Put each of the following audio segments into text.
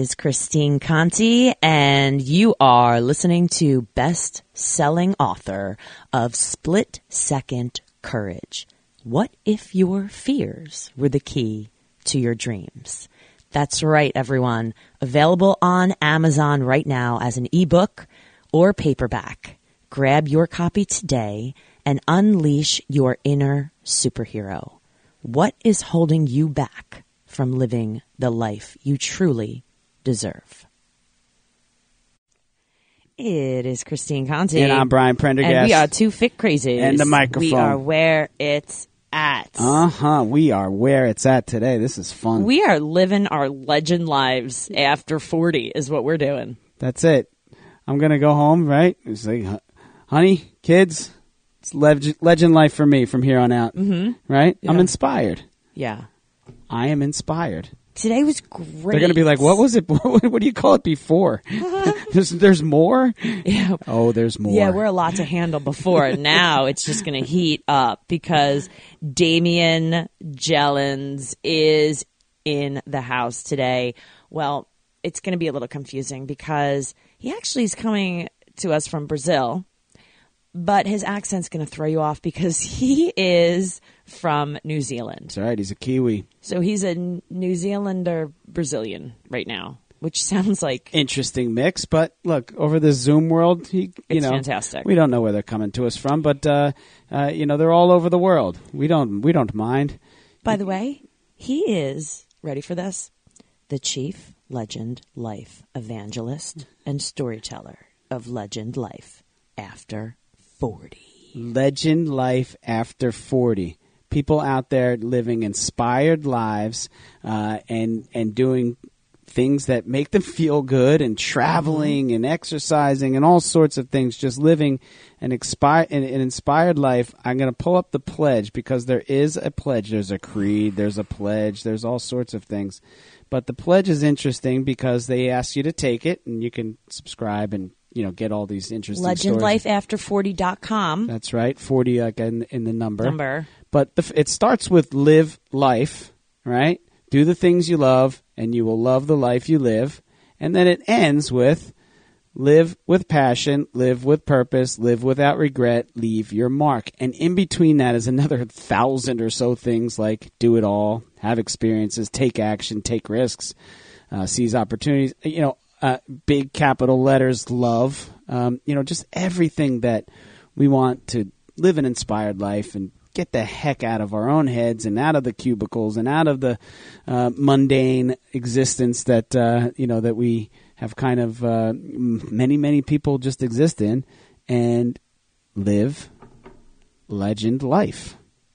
is Christine Conti, and you are listening to best-selling author of Split Second Courage. What if your fears were the key to your dreams? That's right, everyone. Available on Amazon right now as an ebook or paperback. Grab your copy today and unleash your inner superhero. What is holding you back from living the life you truly deserve? It is Christine Conti. And I'm Brian Prendergast. And we are two fit crazies. And the microphone. We are where it's at. We are where it's at today. This is fun. We are living our legend lives after 40 is what we're doing. That's it. I'm going to go home, right? It's like, honey, kids, it's legend life for me from here on out. Mm-hmm. Right? Yeah. I'm inspired. Yeah. I am inspired. Today was great. They're going to be like, what was it? What do you call it before? There's more? Yeah. Oh, there's more. Yeah, we're a lot to handle before. Now it's just going to heat up because Damian Jellens is in the house today. Well, it's going to be a little confusing because he actually is coming to us from Brazil, but his accent's going to throw you off because he is from New Zealand. That's right. He's a Kiwi. So he's a New Zealander Brazilian right now, which sounds like interesting mix. But look, over the Zoom world, it's fantastic. We don't know where they're coming to us from, but they're all over the world. We don't mind. By the way, he is ready for this. The Chief Legend Life Evangelist and Storyteller of Legend Life After 40. Legend Life After 40. People out there living inspired lives and doing things that make them feel good and traveling and exercising and all sorts of things, just living an inspired life. I'm going to pull up the pledge because there is a pledge. There's a creed. There's a pledge. There's all sorts of things. But the pledge is interesting because they ask you to take it, and you can subscribe and get all these interesting stories. LegendLifeAfter40.com. That's right, 40 like in the number. But it starts with live life, right? Do the things you love, and you will love the life you live. And then it ends with live with passion, live with purpose, live without regret, leave your mark. And in between that is another 1,000 or so things like do it all, have experiences, take action, take risks, seize opportunities, big capital letters, love, just everything that we want to live an inspired life and get the heck out of our own heads and out of the cubicles and out of the mundane existence that, that we have kind of many, many people just exist in and live legend life.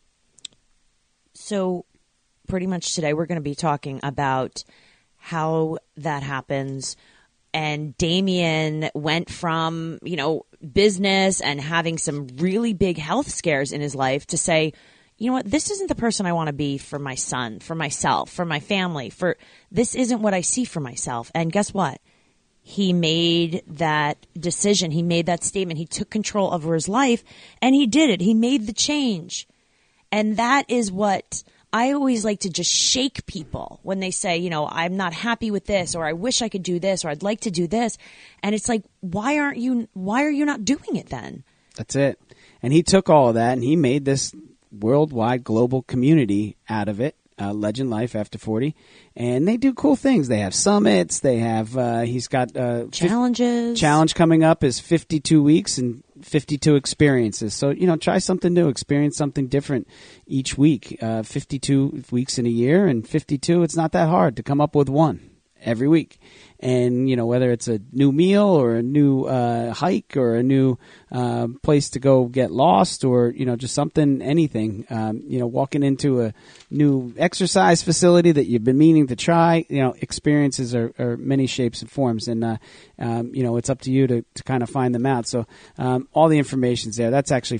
So pretty much today we're going to be talking about how that happens. And Damian went from, business and having some really big health scares in his life to say, you know what, this isn't the person I want to be for my son, for myself, for my family, this isn't what I see for myself. And guess what? He made that decision. He made that statement. He took control over his life and he did it. He made the change. And that is what I always like to just shake people when they say, I'm not happy with this, or I wish I could do this, or I'd like to do this. And it's like, why are you not doing it then? That's it. And he took all of that and he made this worldwide global community out of it. Legend Life After 40, and they do cool things. They have summits. They have he's got challenges. Challenge coming up is 52 weeks and 52 experiences. So try something new, experience something different each week. 52 weeks in a year, and 52. It's not that hard to come up with one every week. And, whether it's a new meal or a new hike or a new place to go get lost or, just something, anything, walking into a new exercise facility that you've been meaning to try, experiences are many shapes and forms. And, it's up to you to kind of find them out. So all the information's there. That's actually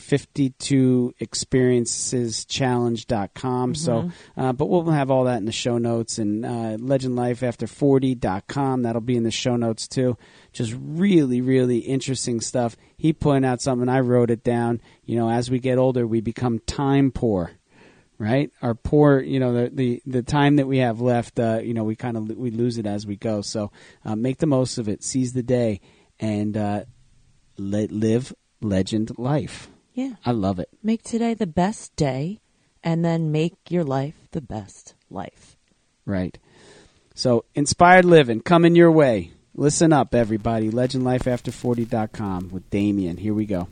52experienceschallenge.com. Mm-hmm. So, but we'll have all that in the show notes and legendlifeafter40.com. That'll be in the show notes too. Just really, really interesting stuff. He pointed out something. I wrote it down. As we get older, we become time poor, right? Our poor, the time that we have left, we lose it as we go. So make the most of it, seize the day, and live legend life. Yeah. I love it. Make today the best day, and then make your life the best life. Right. So inspired living coming your way. Listen up, everybody. LegendLifeAfter40.com with Damien. Here we go.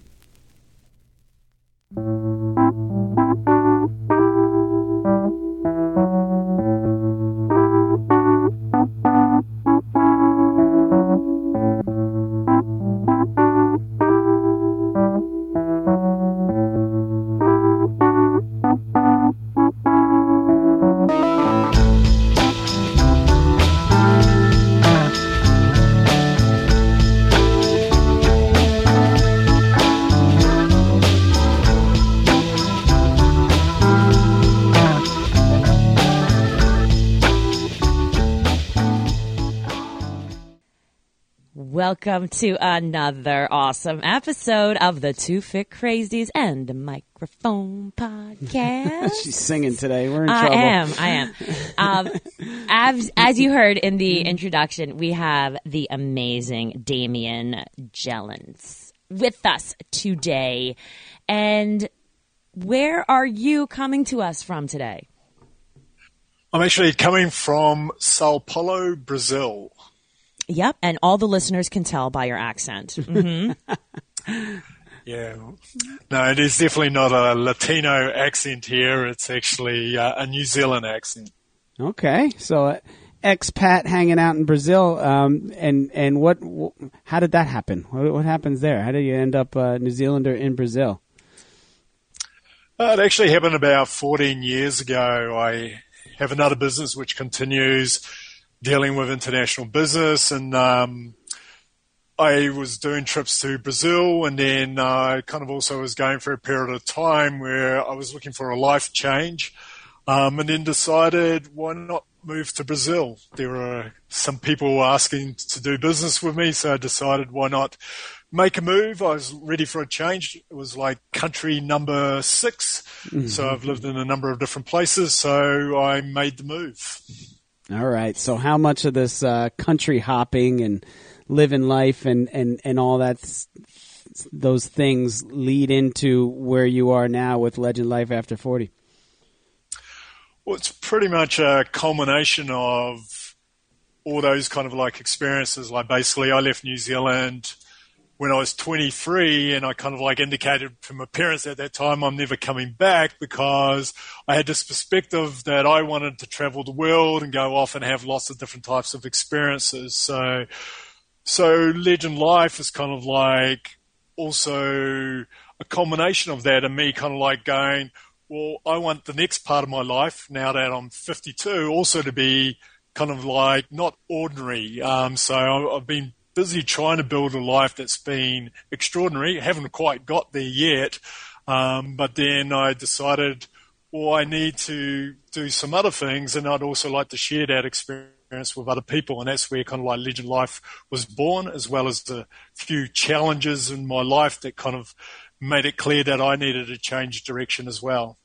Welcome to another awesome episode of the Two Fit Crazies and the Microphone Podcast. She's singing today. We're in trouble. I am. As you heard in the introduction, we have the amazing Damien Jellens with us today. And where are you coming to us from today? I'm actually coming from Sao Paulo, Brazil. Yep, and all the listeners can tell by your accent. Mm-hmm. Yeah. No, it is definitely not a Latino accent here. It's actually a New Zealand accent. Okay, so expat hanging out in Brazil, and what? How did that happen? What happens there? How did you end up New Zealander in Brazil? It actually happened about 14 years ago. I have another business which continues dealing with international business, and I was doing trips to Brazil, and then I kind of also was going for a period of time where I was looking for a life change, and then decided why not move to Brazil. There were some people asking to do business with me, so I decided why not make a move. I was ready for a change. It was like country number 6, so I've lived in a number of different places, so I made the move. All right. So how much of this country hopping and living life and all that, those things lead into where you are now with Legend Life After 40? Well, it's pretty much a culmination of all those kind of like experiences. Like basically I left New Zealand when I was 23, and I kind of like indicated to my parents at that time I'm never coming back, because I had this perspective that I wanted to travel the world and go off and have lots of different types of experiences. So Legend Life is kind of like also a culmination of that, and me kind of like going, well, I want the next part of my life, now that I'm 52, also to be kind of like not ordinary. So I've been busy trying to build a life that's been extraordinary. Haven't quite got there yet. But then I decided, well, I need to do some other things, and I'd also like to share that experience with other people. And that's where kind of like Legend Life was born, as well as a few challenges in my life that kind of made it clear that I needed to change direction as well.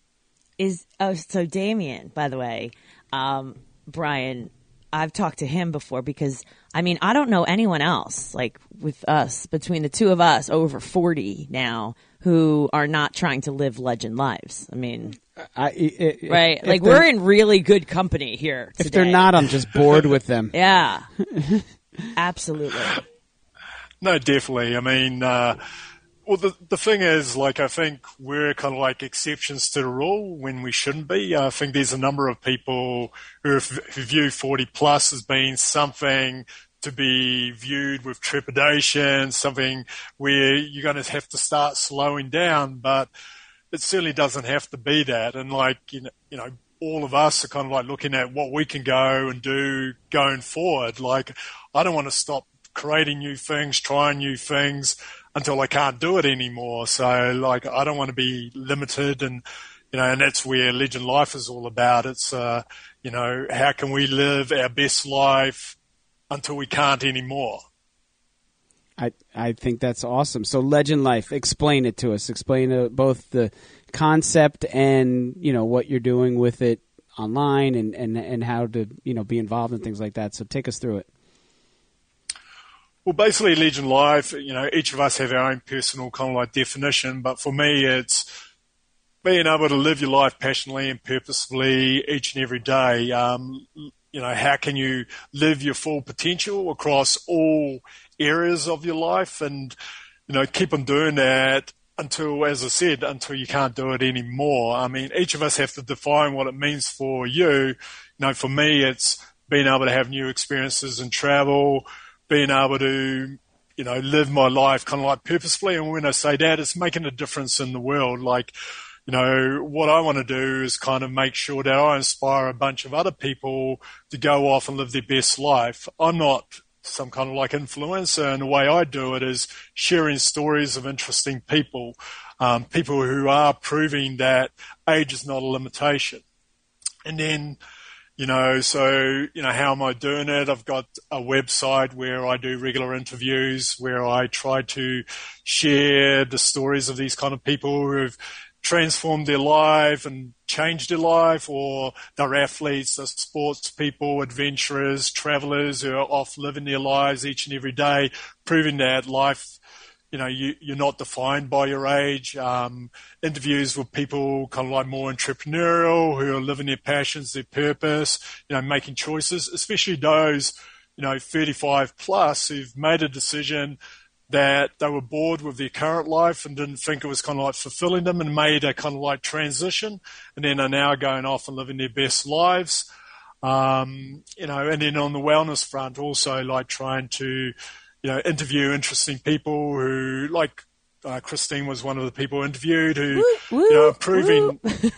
So Damien, by the way, Brian, I've talked to him before because, I mean, I don't know anyone else, like with us, between the two of us, over 40 now, who are not trying to live legend lives. I mean, right? Like, we're in really good company here today. If they're not, I'm just bored with them. Yeah, absolutely. No, definitely. I mean, well, the thing is, like, I think we're kind of like exceptions to the rule when we shouldn't be. I think there's a number of people who view 40 plus as being something to be viewed with trepidation, something where you're going to have to start slowing down, but it certainly doesn't have to be that. And like, you know, all of us are kind of like looking at what we can go and do going forward. Like, I don't want to stop creating new things, trying new things until I can't do it anymore. So like, I don't want to be limited, and, you know, and that's where Legend Life is all about. It's, you know, how can we live our best life until we can't anymore? I think that's awesome. So Legend Life, explain it to us. Explain both the concept and, what you're doing with it online and how to, be involved in things like that. So take us through it. Well, basically, Legion Life, each of us have our own personal kind of like definition, but for me, it's being able to live your life passionately and purposefully each and every day. How can you live your full potential across all areas of your life and, keep on doing that until, as I said, until you can't do it anymore. I mean, each of us have to define what it means for you. For me, it's being able to have new experiences and travel, being able to, live my life kind of like purposefully. And when I say that, it's making a difference in the world. Like, what I want to do is kind of make sure that I inspire a bunch of other people to go off and live their best life. I'm not some kind of like influencer, and the way I do it is sharing stories of interesting people, people who are proving that age is not a limitation. And then, how am I doing it? I've got a website where I do regular interviews, where I try to share the stories of these kind of people who've transformed their life and changed their life, or they're athletes, they're sports people, adventurers, travelers who are off living their lives each and every day, proving that life, you're not defined by your age. Interviews with people kind of like more entrepreneurial, who are living their passions, their purpose, making choices, especially those, 35 plus who've made a decision that they were bored with their current life and didn't think it was kind of like fulfilling them, and made a kind of like transition, and then are now going off and living their best lives. And then on the wellness front, also like trying to, interview interesting people who, like Christine was one of the people interviewed who, proving.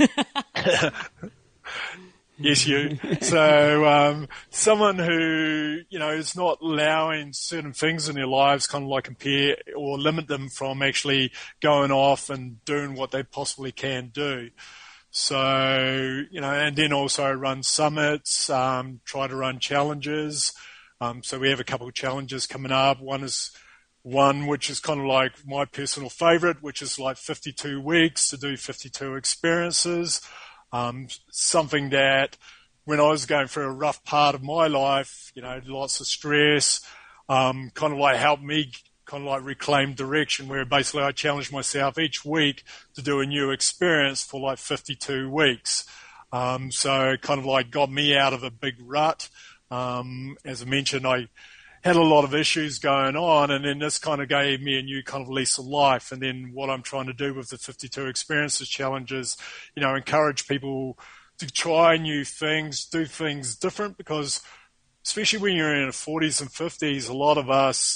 Yes, you. So, someone who, is not allowing certain things in their lives kind of like compare or limit them from actually going off and doing what they possibly can do. So, and then also run summits, try to run challenges. So we have a couple of challenges coming up. One which is kind of like my personal favorite, which is like 52 weeks to do 52 experiences. Something that when I was going through a rough part of my life, lots of stress, kind of like helped me kind of like reclaim direction, where basically I challenged myself each week to do a new experience for like 52 weeks. So it kind of like got me out of a big rut. As I mentioned, I had a lot of issues going on, and then this kind of gave me a new kind of lease of life. And then what I'm trying to do with the 52 Experiences Challenge is, encourage people to try new things, do things different, because especially when you're in the 40s and 50s, a lot of us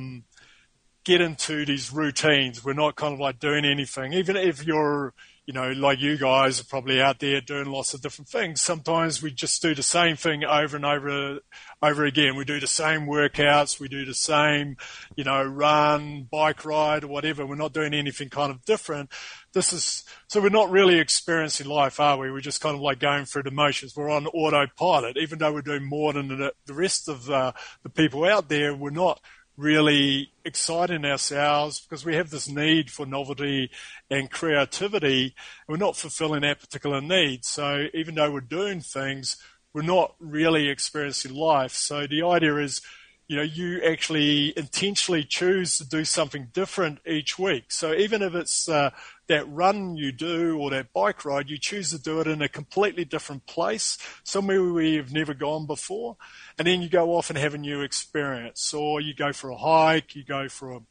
get into these routines. We're not kind of like doing anything. Even if you're, like you guys are probably out there doing lots of different things, sometimes we just do the same thing over and over again. We do the same workouts, we do the same, run, bike ride, or whatever. We're not doing anything kind of different. So we're not really experiencing life, are we? We're just kind of like going through the motions. We're on autopilot. Even though we're doing more than the rest of the people out there, we're not really exciting ourselves, because we have this need for novelty and creativity, and we're not fulfilling that particular need. So even though we're doing things, we're not really experiencing life. So the idea is, you actually intentionally choose to do something different each week. So even if it's that run you do or that bike ride, you choose to do it in a completely different place, somewhere where you've never gone before, and then you go off and have a new experience. Or you go for a hike, you go for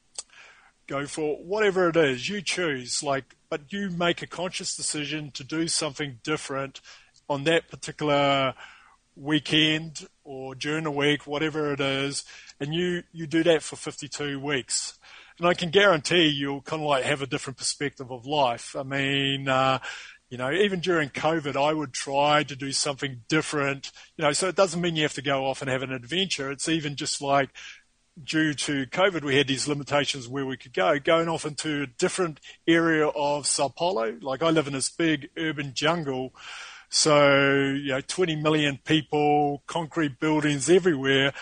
whatever it is, you choose, but you make a conscious decision to do something different on that particular weekend or during the week, whatever it is, and you do that for 52 weeks. And I can guarantee you'll kind of like have a different perspective of life. I mean, even during COVID, I would try to do something different, so it doesn't mean you have to go off and have an adventure. It's even just like, due to COVID, we had these limitations where we could going off into a different area of Sao Paulo. Like, I live in this big urban jungle. So, 20 million people, concrete buildings everywhere.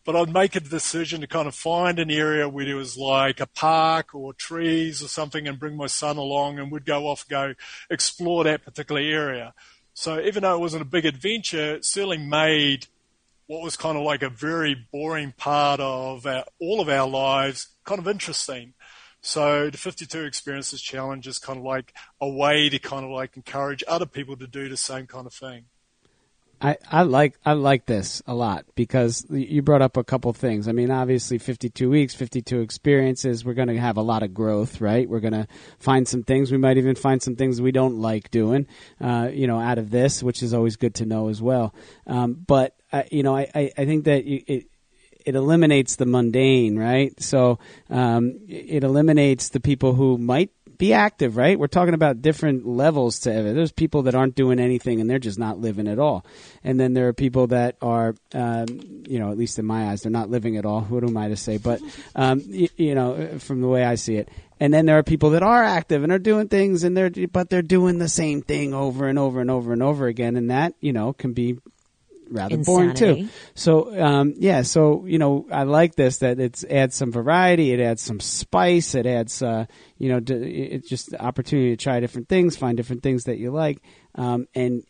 but I'd make a decision to kind of find an area where there was like a park or trees or something and bring my son along, and we'd go off, go explore that particular area. So even though it wasn't a big adventure, it certainly made what was kind of like a very boring part of all of our lives kind of interesting. So the 52 Experiences Challenge is kind of like a way to kind of like encourage other people to do the same kind of thing. I like this a lot because you brought up a couple things. I mean, obviously 52 weeks, 52 experiences, we're going to have a lot of growth, right? We're going to find some things. We might even find some things we don't like doing, out of this, which is always good to know as well. But I think that it eliminates the mundane, right? So it eliminates the people who might be active, right? We're talking about different levels to it. There's people that aren't doing anything and they're just not living at all. And then there are people that are, at least in my eyes, they're not living at all. Who am I to say? But, from the way I see it. And then there are people that are active and are doing things but they're doing the same thing over and over and over and over again. And that, can be rather boring too. So, I like this, that it adds some variety, it adds some spice, it adds, it's just the opportunity to try different things, find different things that you like, and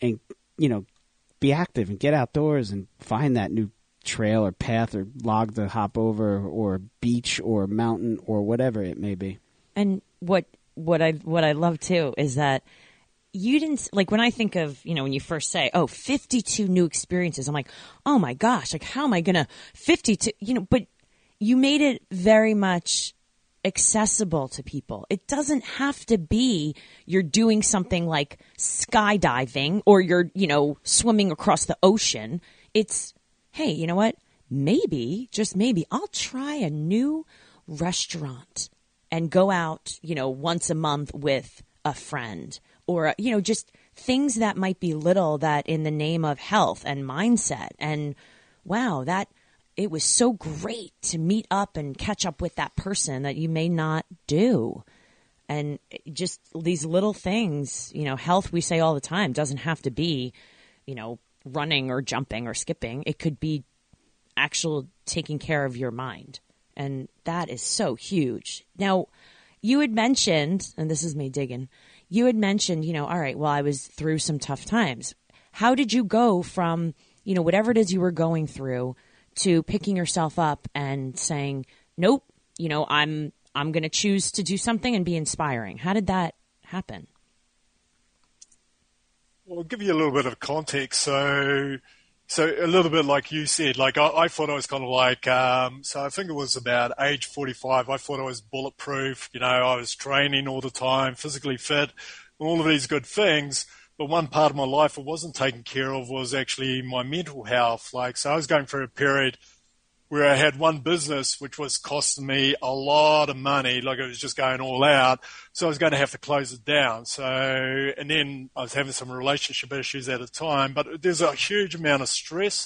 be active and get outdoors and find that new trail or path or log to hop over or beach or mountain or whatever it may be. And what I love too is that you didn't, like, when I think of, when you first say, 52 new experiences, I'm like, oh my gosh, like, how am I going to 52, but you made it very much accessible to people. It doesn't have to be you're doing something like skydiving or you're, swimming across the ocean. It's, hey, you know what? Maybe, just maybe, I'll try a new restaurant and go out, once a month with a friend. Or, just things that might be little that in the name of health and mindset. And wow, it was so great to meet up and catch up with that person that you may not do. And just these little things, health, we say all the time, doesn't have to be, running or jumping or skipping. It could be actual taking care of your mind. And that is so huge. Now, you had mentioned, and this is me digging, you had mentioned, all right, well, I was through some tough times. How did you go from, whatever it is you were going through to picking yourself up and saying, nope, I'm going to choose to do something and be inspiring? How did that happen? Well, I'll give you a little bit of context. So a little bit like you said, like I thought I was kind of like, so I think it was about age 45. I thought I was bulletproof. I was training all the time, physically fit, all of these good things. But one part of my life I wasn't taken care of was actually my mental health. So I was going through a period where I had one business which was costing me a lot of money, like it was just going all out. So I was going to have to close it down. And then I was having some relationship issues at the time, but there's a huge amount of stress.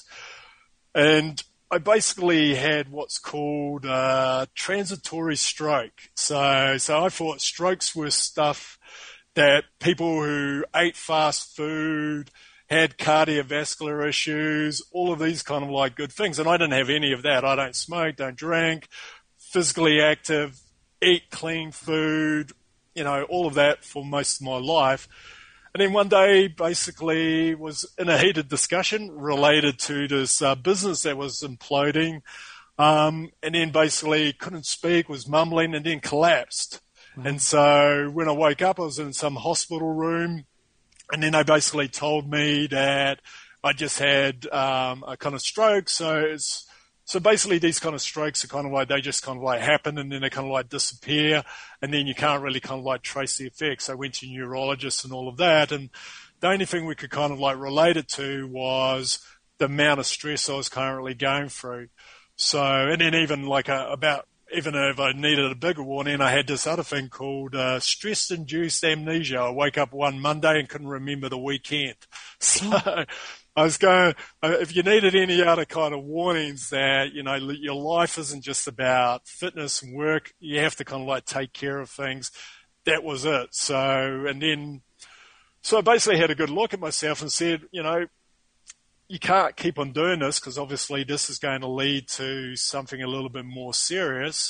And I basically had what's called transitory stroke. So I thought strokes were stuff that people who ate fast food, had cardiovascular issues, all of these kind of like good things. And I didn't have any of that. I don't smoke, don't drink, physically active, eat clean food, all of that for most of my life. And then one day basically was in a heated discussion related to this business that was imploding. And then basically couldn't speak, was mumbling and then collapsed. Wow. And so when I woke up, I was in some hospital room. And then they basically told me that I just had a kind of stroke. So basically these kind of strokes are kind of like, they just kind of like happen and then they kind of like disappear. And then you can't really kind of like trace the effects. I went to neurologists and all of that. And the only thing we could kind of like relate it to was the amount of stress I was currently going through. So, and then even like even if I needed a bigger warning, I had this other thing called stress-induced amnesia. I woke up one Monday and couldn't remember the weekend. So I was going, if you needed any other kind of warnings that, your life isn't just about fitness and work, you have to kind of like take care of things, that was it. So I basically had a good look at myself and said, you can't keep on doing this because obviously this is going to lead to something a little bit more serious.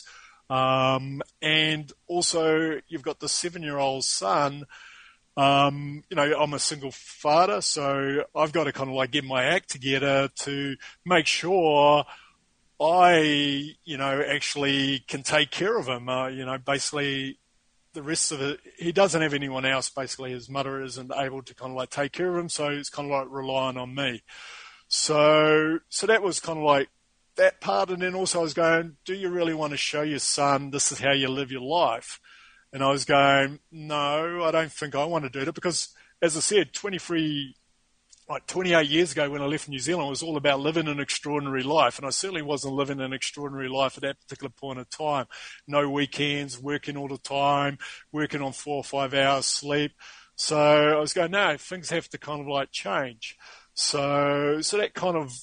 And also you've got the 7-year-old son. I'm a single father, so I've got to kind of like get my act together to make sure I, actually can take care of him. Basically the rest of it, he doesn't have anyone else. Basically, his mother isn't able to kind of like take care of him, so it's kind of like relying on me. So that was kind of like that part. And then also I was going, do you really want to show your son this is how you live your life? And I was going, no, I don't think I want to do that because, as I said, 28 years ago when I left New Zealand, it was all about living an extraordinary life. And I certainly wasn't living an extraordinary life at that particular point of time. No weekends, working all the time, working on 4 or 5 hours sleep. So I was going, no, things have to kind of like change. So that kind of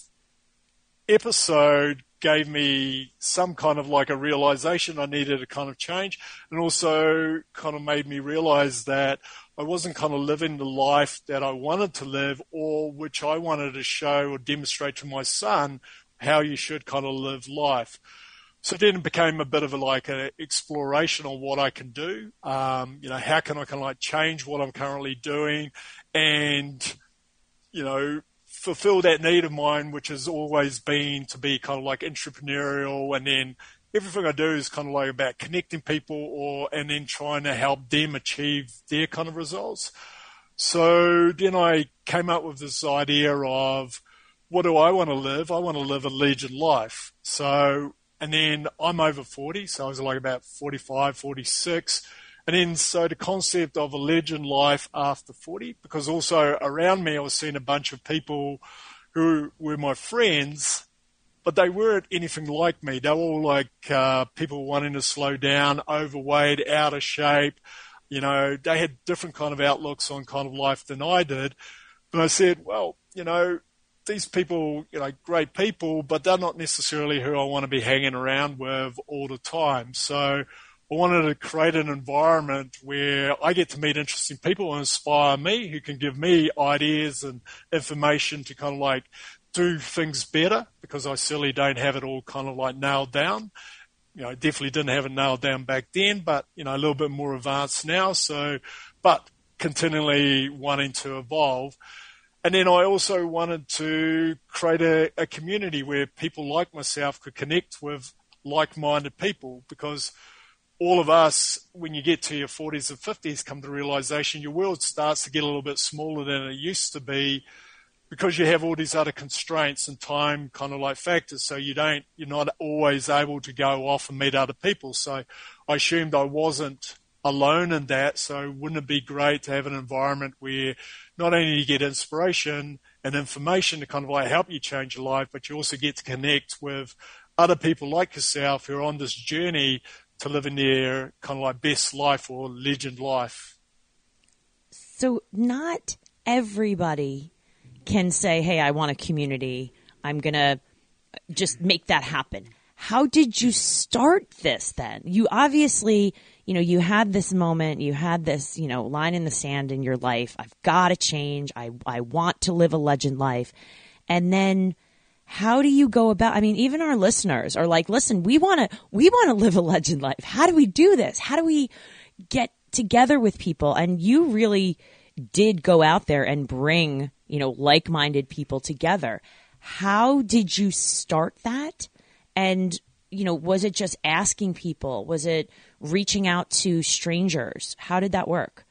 episode gave me some kind of like a realization I needed to kind of change, and also kind of made me realize that I wasn't kind of living the life that I wanted to live, or which I wanted to show or demonstrate to my son how you should kind of live life. So then it became a bit of an exploration on what I can do. How can I kind of like change what I'm currently doing and, fulfill that need of mine, which has always been to be kind of like entrepreneurial. And then everything I do is kind of like about connecting people and then trying to help them achieve their kind of results. So then I came up with this idea of, what do I want to live? I want to live a legend life. So, and then I'm over 40, so I was like about 45, 46. And then so the concept of a legend life after 40, because also around me I was seeing a bunch of people who were my friends, but they weren't anything like me. They were all like people wanting to slow down, overweight, out of shape. They had different kind of outlooks on kind of life than I did. But I said, well, these people, great people, but they're not necessarily who I want to be hanging around with all the time. So I wanted to create an environment where I get to meet interesting people who inspire me, who can give me ideas and information to kind of like do things better, because I certainly don't have it all kind of like nailed down. I definitely didn't have it nailed down back then, but, a little bit more advanced now. So, but continually wanting to evolve. And then I also wanted to create a community where people like myself could connect with like-minded people, because all of us, when you get to your 40s and 50s, come to the realization your world starts to get a little bit smaller than it used to be, because you have all these other constraints and time kind of like factors. So you're not always able to go off and meet other people. So I assumed I wasn't alone in that. So wouldn't it be great to have an environment where not only you get inspiration and information to kind of like help you change your life, but you also get to connect with other people like yourself who are on this journey to living their kind of like best life or legend life. So not everybody can say, hey, I want a community. I'm going to just make that happen. How did you start this then? You obviously, you had this moment, you had this, line in the sand in your life. I've got to change. I want to live a legend life. And then how do you go about, even our listeners are like, listen, we want to live a legend life. How do we do this? How do we get together with people? And you really did go out there and bring, like-minded people together. How did you start that? And, was it just asking people? Was it reaching out to strangers? How did that work?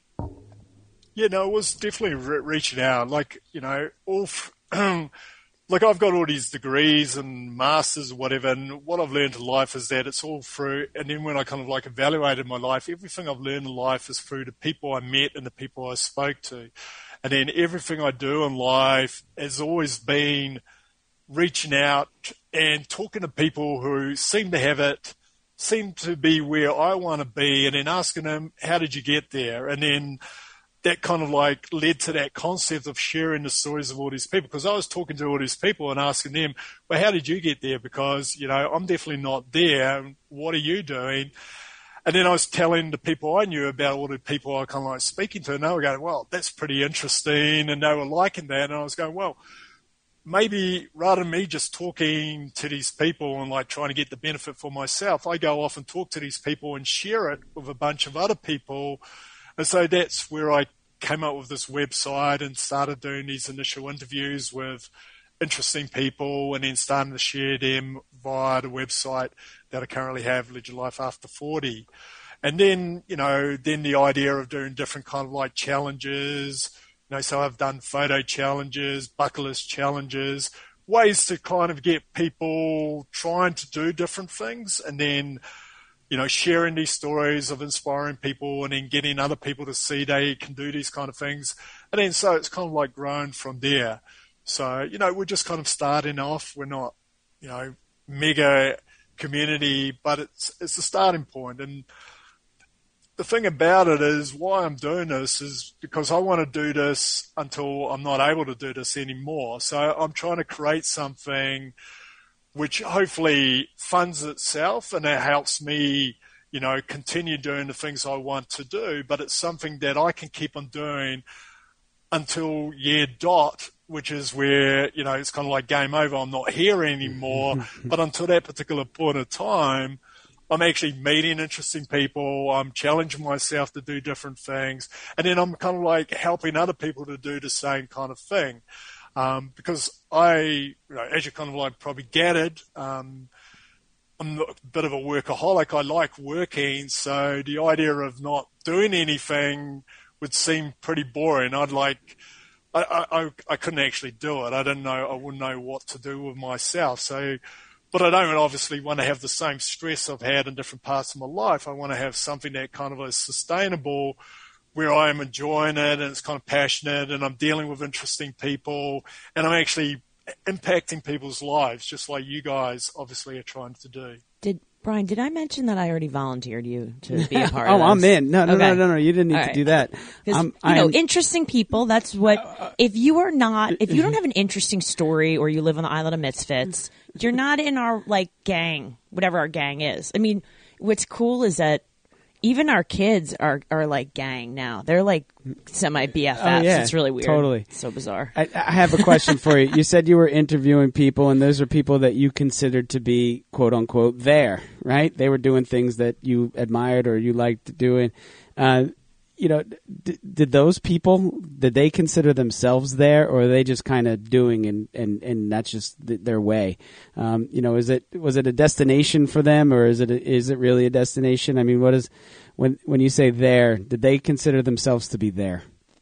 Yeah, no, it was definitely reaching out. Like, like I've got all these degrees and masters or whatever, and what I've learned in life is that it's all through, and then when I kind of like evaluated my life, everything I've learned in life is through the people I met and the people I spoke to. And then everything I do in life has always been reaching out and talking to people who seem to be where I want to be, and then asking them, how did you get there? And then that kind of like led to that concept of sharing the stories of all these people, because I was talking to all these people and asking them, well, how did you get there? Because, I'm definitely not there. What are you doing? And then I was telling the people I knew about all the people I kind of like speaking to, and they were going, well, that's pretty interesting. And they were liking that. And I was going, well, maybe rather than me just talking to these people and like trying to get the benefit for myself, I go off and talk to these people and share it with a bunch of other people. And so that's where I came up with this website and started doing these initial interviews with interesting people, and then starting to share them via the website that I currently have, Live Your Life After 40. And then, then the idea of doing different kind of like challenges, so I've done photo challenges, bucket list challenges, ways to kind of get people trying to do different things, and then, sharing these stories of inspiring people, and then getting other people to see they can do these kind of things. And then so it's kind of like grown from there. So, we're just kind of starting off. We're not, mega community, but it's a starting point. And the thing about it is, why I'm doing this is because I want to do this until I'm not able to do this anymore. So I'm trying to create something which hopefully funds itself, and it helps me, continue doing the things I want to do. But it's something that I can keep on doing until year dot, which is where, it's kind of like game over. I'm not here anymore. But until that particular point of time, I'm actually meeting interesting people. I'm challenging myself to do different things. And then I'm kind of like helping other people to do the same kind of thing. Because I, as you kind of like probably gathered, I'm a bit of a workaholic. I like working. So the idea of not doing anything would seem pretty boring. I couldn't actually do it. I wouldn't know what to do with myself. So, but I don't obviously want to have the same stress I've had in different parts of my life. I want to have something that kind of is sustainable, where I am enjoying it and it's kind of passionate, and I'm dealing with interesting people, and I'm actually impacting people's lives, just like you guys obviously are trying to do. Brian, did I mention that I already volunteered you to be a part of this? I'm in. No. You didn't need to do that. Because, interesting people, that's what, if you don't have an interesting story, or you live on the island of misfits, you're not in our, gang, whatever our gang is. I mean, what's cool is that even our kids are like gang now. They're like semi BFFs. Oh, yeah, it's really weird. Totally. It's so bizarre. I have a question for you. You said you were interviewing people, and those are people that you considered to be, quote unquote, there, right? They were doing things that you admired or you liked doing. Did those people, did they consider themselves there, or are they just kind of doing and that's just their way? Was it a destination for them, or is it really a destination? I mean, when you say there, did they consider themselves to be there?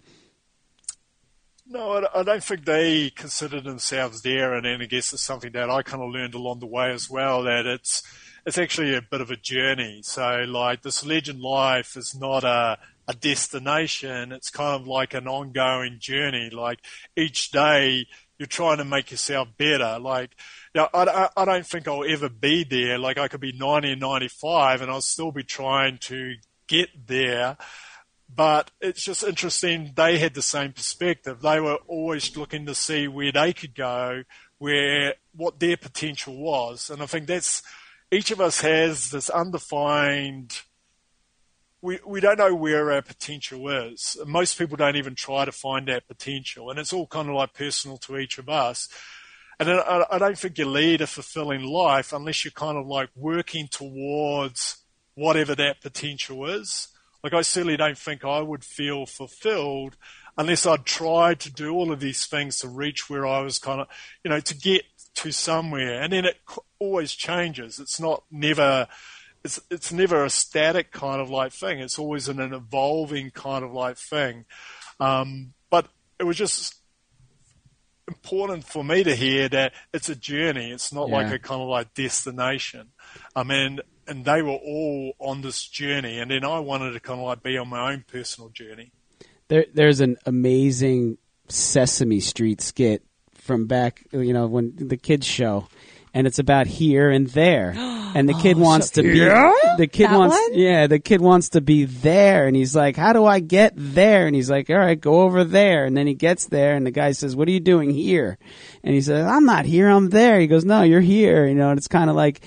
No, I don't think they consider themselves there, and then I guess it's something that I kind of learned along the way as well, that it's actually a bit of a journey. So like this Legend Life is not a destination. It's kind of like an ongoing journey. Like each day you're trying to make yourself better. Like, I don't think I'll ever be there. Like I could be 90 and 95 and I'll still be trying to get there. But it's just interesting. They had the same perspective. They were always looking to see where they could go, what their potential was. And I think each of us has this undefined. We don't know where our potential is. Most people don't even try to find that potential, and it's all kind of like personal to each of us. And I don't think you lead a fulfilling life unless you're kind of like working towards whatever that potential is. Like I certainly don't think I would feel fulfilled unless I'd tried to do all of these things to reach where I was kind of, to get to somewhere. And then it always changes. It's never a static kind of like thing. It's always an evolving kind of like thing. But it was just important for me to hear that it's a journey. It's not like a kind of like destination. And they were all on this journey, and then I wanted to kind of like be on my own personal journey. There's an amazing Sesame Street skit from back, when the kids show. and it's about here and there. And the kid wants to be the kid wants to be there, and he's like, how do I get there? And he's like, all right, go over there. And then he gets there, and the guy says, what are you doing here? And he says, I'm not here, I'm there. He goes, no, you're here. And it's kind of like,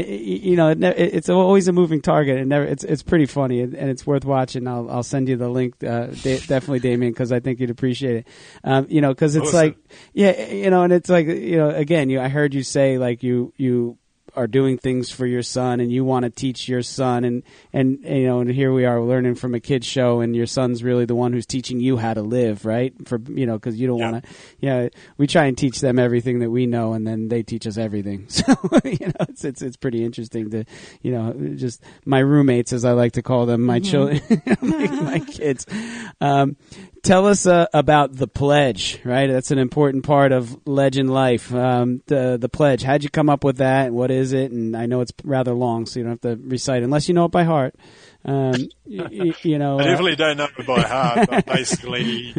it's always a moving target. It's pretty funny, and it's worth watching. I'll send you the link, definitely, Damien, because I think you'd appreciate it. Because it's like, and it's like, again, I heard you say like you are doing things for your son, and you want to teach your son, and here we are learning from a kid's show, and your son's really the one who's teaching you how to live, right? Because you don't want to, we try and teach them everything that we know, and then they teach us everything. So it's pretty interesting to just my roommates, as I like to call them, my children, my kids. Tell us about the pledge, right? That's an important part of Legend Life. The pledge. How'd you come up with that? What is it? And I know it's rather long, so you don't have to recite unless you know it by heart. I definitely don't know it by heart, but basically,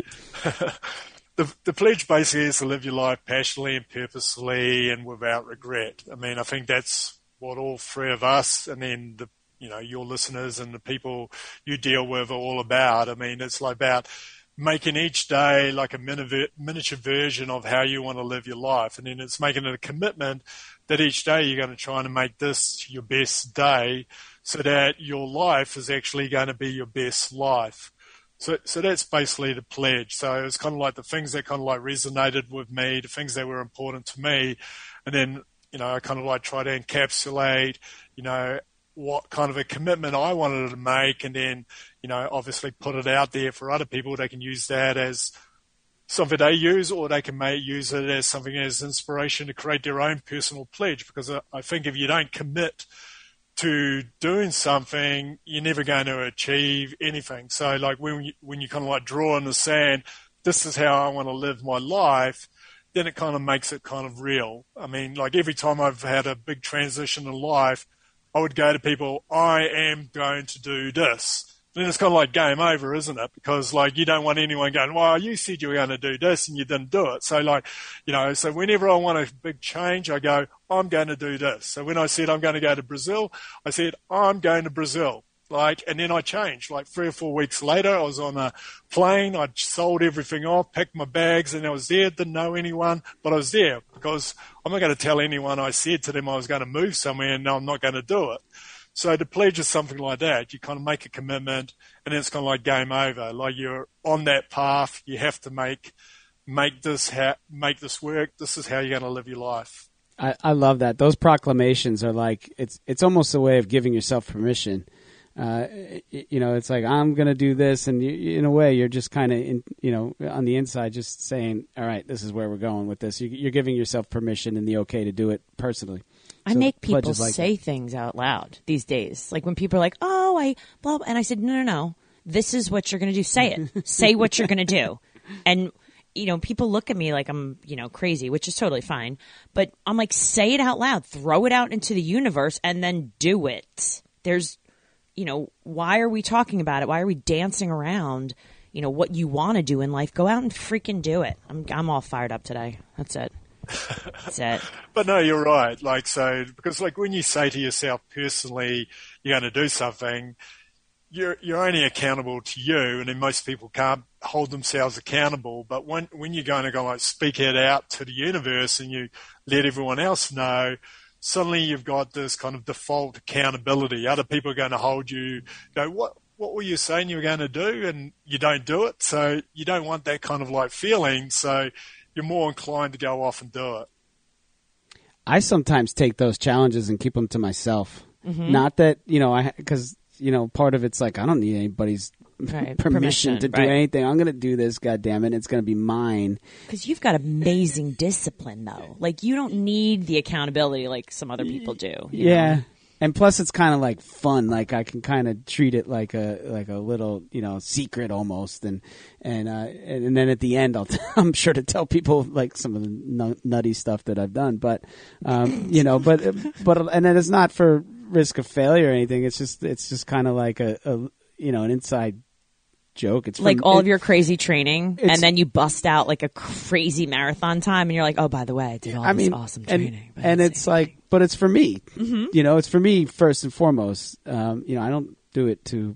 the pledge basically is to live your life passionately and purposefully and without regret. I mean, I think that's what all three of us, and then your listeners and the people you deal with are all about. I mean, it's like about making each day like a miniature version of how you want to live your life. And then it's making it a commitment that each day you're going to try and make this your best day so that your life is actually going to be your best life. So that's basically the pledge. So it's kind of like the things that kind of like resonated with me, the things that were important to me. And then, I kind of like try to encapsulate, what kind of a commitment I wanted to make, and then, obviously put it out there for other people. They can use that as something they use, or they can use it as something as inspiration to create their own personal pledge. Because I think if you don't commit to doing something, you're never going to achieve anything. So like when you kind of like draw in the sand, this is how I want to live my life, then it kind of makes it kind of real. I mean, like every time I've had a big transition in life, I would go to people, I am going to do this. Then it's kind of like game over, isn't it? Because like you don't want anyone going, well, you said you were going to do this and you didn't do it. So like, so whenever I want a big change, I go, I'm going to do this. So when I said I'm going to go to Brazil, I said, I'm going to Brazil. And then I changed. Like 3 or 4 weeks later, I was on a plane. I'd sold everything off, packed my bags, and I was there. Didn't know anyone, but I was there because I'm not going to tell anyone I said to them I was going to move somewhere and no, I'm not going to do it. So the pledge is something like that. You kind of make a commitment, and then it's kind of like game over. Like you're on that path. You have to make this work. This is how you're going to live your life. I love that. Those proclamations are like it's almost a way of giving yourself permission. It's like, I'm going to do this. And in a way, you're just kind of, on the inside, just saying, all right, this is where we're going with this. You're giving yourself permission and the okay to do it personally. I make people say things out loud these days. Like when people are like, oh, blah, blah. And I said, no. This is what you're going to do. Say it. Say what you're going to do. And, people look at me like I'm, crazy, which is totally fine. But I'm like, say it out loud. Throw it out into the universe and then do it. There's, why are we talking about it? Why are we dancing around, what you want to do in life? Go out and freaking do it. I'm all fired up today. That's it. That's it. But no, you're right. Because when you say to yourself personally, you're going to do something, you're only accountable to you. And then most people can't hold themselves accountable. But when you're going to go speak it out to the universe and you let everyone else know, suddenly you've got this kind of default accountability. Other people are going to hold you, go, what were you saying you were going to do? And you don't do it. So you don't want that kind of feeling. So you're more inclined to go off and do it. I sometimes take those challenges and keep them to myself. Mm-hmm. Not that, because, part of it's like, I don't need anybody's permission to do anything. I'm going to do this, goddammit. It's going to be mine. Because you've got amazing discipline, though. Like, you don't need the accountability like some other people do. You know? And plus, it's kind of like fun. Like I can kind of treat it like a little secret almost, and then at the end, I'm sure to tell people like some of the nutty stuff that I've done. But but and then it's not for risk of failure or anything. It's just kind of like an inside joke. It's like all of your crazy training, and then you bust out like a crazy marathon time, and you're like, oh, by the way, I did all this awesome training. And it's like, but it's for me. Mm-hmm. You know, it's for me first and foremost. You know, I don't do it to,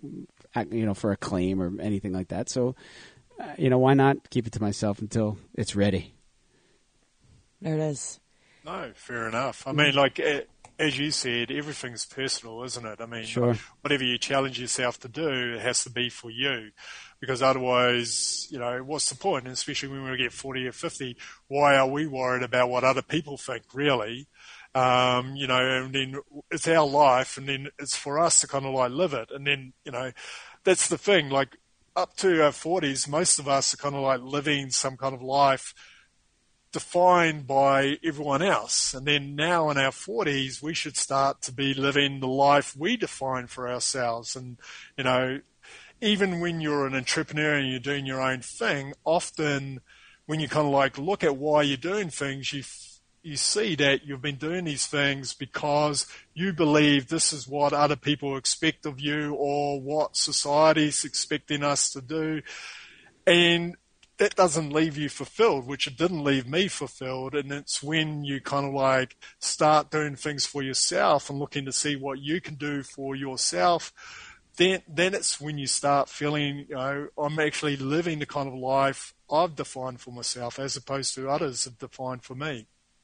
for acclaim or anything like that. So, why not keep it to myself until it's ready? There it is. No, fair enough. I mean, like, as you said, everything's personal, isn't it? I mean, sure. Whatever you challenge yourself to do, it has to be for you. Because otherwise, what's the point? And especially when we get 40 or 50, why are we worried about what other people think, really? And then it's our life, and then it's for us to kind of like live it. And then, that's the thing, like up to our 40s, most of us are kind of like living some kind of life defined by everyone else. And then now in our 40s, we should start to be living the life we define for ourselves. And, even when you're an entrepreneur and you're doing your own thing, often when you kind of like look at why you're doing things, you see that you've been doing these things because you believe this is what other people expect of you or what society's expecting us to do. And that doesn't leave you fulfilled, which it didn't leave me fulfilled. And it's when you kind of like start doing things for yourself and looking to see what you can do for yourself, then it's when you start feeling, I'm actually living the kind of life I've defined for myself as opposed to others have defined for me.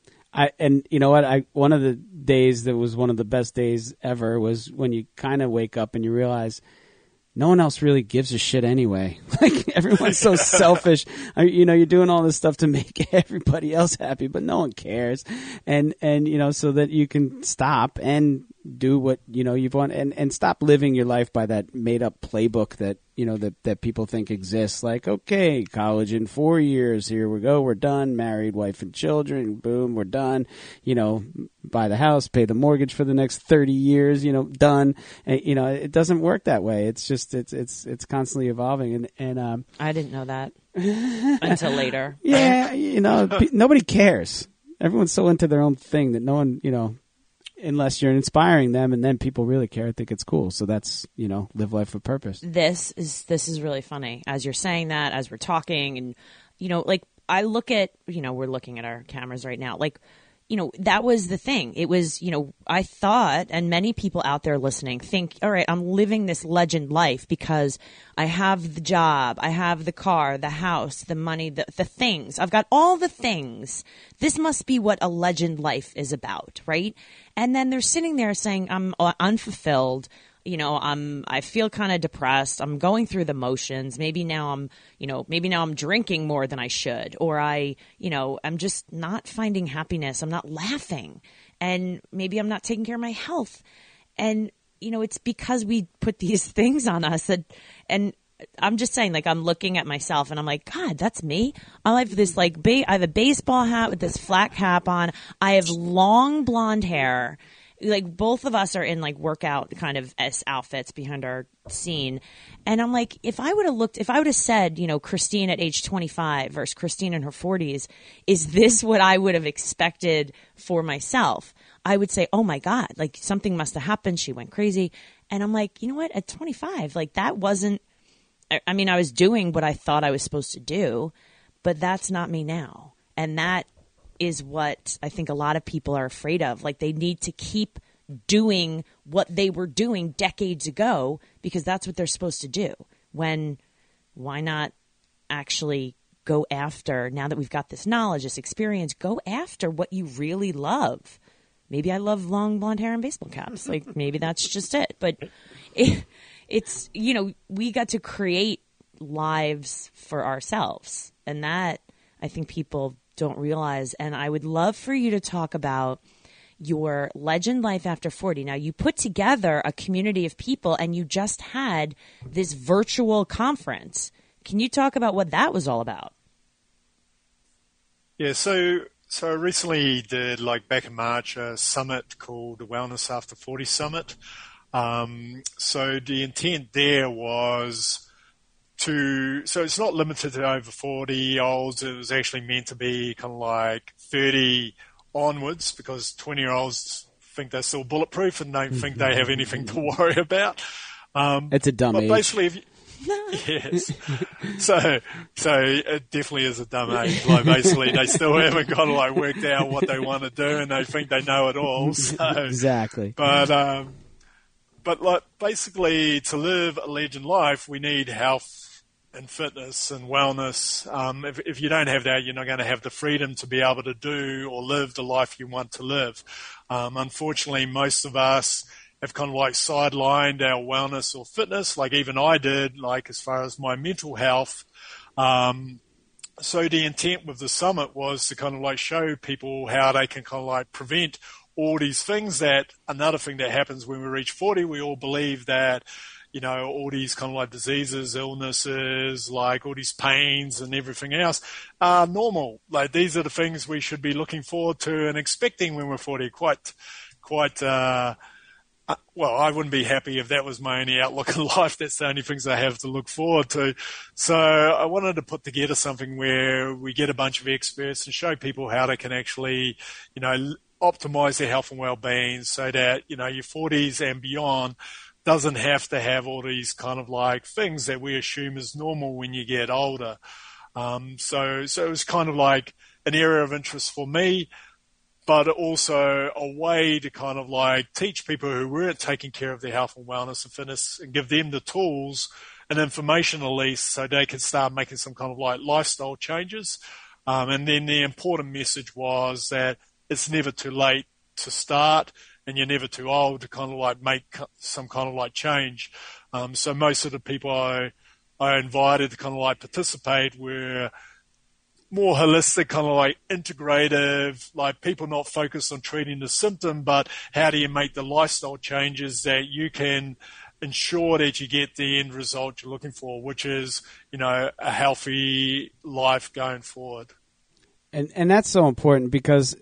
And you know what? One of the days that was one of the best days ever was when you kind of wake up and you realize no one else really gives a shit anyway. Like, everyone's so selfish. You're doing all this stuff to make everybody else happy, but no one cares. And so that you can stop and do what, you want and stop living your life by that made up playbook that, that people think exists. Like, okay, college in 4 years. Here we go. We're done. Married, wife and children. Boom. We're done. Buy the house, pay the mortgage for the next 30 years, done. And, it doesn't work that way. It's just, it's constantly evolving. And I didn't know that until later. Yeah. Nobody cares. Everyone's so into their own thing that no one, unless you're inspiring them, and then people really care. I think it's cool. So that's, live life with purpose. This is really funny. As you're saying that, as we're talking, and, like I look at, we're looking at our cameras right now, like, that was the thing. It was, I thought, and many people out there listening think, all right, I'm living this legend life because I have the job, I have the car, the house, the money, the things. I've got all the things. This must be what a legend life is about, right? And then they're sitting there saying, I'm unfulfilled. I feel kind of depressed. I'm going through the motions. Maybe now I'm drinking more than I should, or I'm just not finding happiness. I'm not laughing, and maybe I'm not taking care of my health. And, it's because we put these things on us and I'm just saying, like, I'm looking at myself and I'm like, God, that's me. I have this I have a baseball hat with this flat cap on. I have long blonde hair. Like, both of us are in like workout kind of outfits behind our scene. And I'm like, if I would have said, Christine at age 25 versus Christine in her 40s, is this what I would have expected for myself? I would say, oh my God, like something must have happened. She went crazy. And I'm like, you know what? At 25, like that wasn't, I mean, I was doing what I thought I was supposed to do, but that's not me now. And that is what I think a lot of people are afraid of. Like, they need to keep doing what they were doing decades ago because that's what they're supposed to do. Why not actually go after, now that we've got this knowledge, this experience, go after what you really love. Maybe I love long blonde hair and baseball caps. Like, maybe that's just it. But it's, we got to create lives for ourselves. And that, I think people don't realize. And I would love for you to talk about your Legend Life After 40. Now, you put together a community of people and you just had this virtual conference. Can you talk about what that was all about? Yeah, so I recently did, like back in March, a summit called the Wellness After 40 Summit. So the intent there was so it's not limited to over 40-year-olds. It was actually meant to be kind of like 30 onwards, because 20-year-olds think they're still bulletproof and don't think they have anything to worry about. It's a dumb age. Basically, Yes. So it definitely is a dumb age. Like basically they still haven't kind of like worked out what they want to do and they think they know it all. So, exactly. But like basically to live a legend life, we need health and fitness and wellness. If you don't have that, you're not going to have the freedom to be able to do or live the life you want to live. Unfortunately, most of us have kind of like sidelined our wellness or fitness, like even I did, like as far as my mental health. So the intent with the summit was to kind of like show people how they can kind of like prevent all these things. That another thing that happens when we reach 40, we all believe that, you know, all these kind of like diseases, illnesses, like all these pains and everything else are normal. Like these are the things we should be looking forward to and expecting when we're 40. Well, I wouldn't be happy if that was my only outlook in life. That's the only things I have to look forward to. So I wanted to put together something where we get a bunch of experts and show people how they can actually, you know, optimize their health and well-being so that, you know, your 40s and beyond doesn't have to have all these kind of like things that we assume is normal when you get older. So it was kind of like an area of interest for me, but also a way to kind of like teach people who weren't taking care of their health and wellness and fitness and give them the tools and information at least so they can start making some kind of like lifestyle changes. And then the important message was that it's never too late to start and you're never too old to kind of like make some kind of like change. So most of the people I invited to kind of like participate were more holistic, kind of like integrative, like people not focused on treating the symptom, but how do you make the lifestyle changes that you can ensure that you get the end result you're looking for, which is, you know, a healthy life going forward. And that's so important because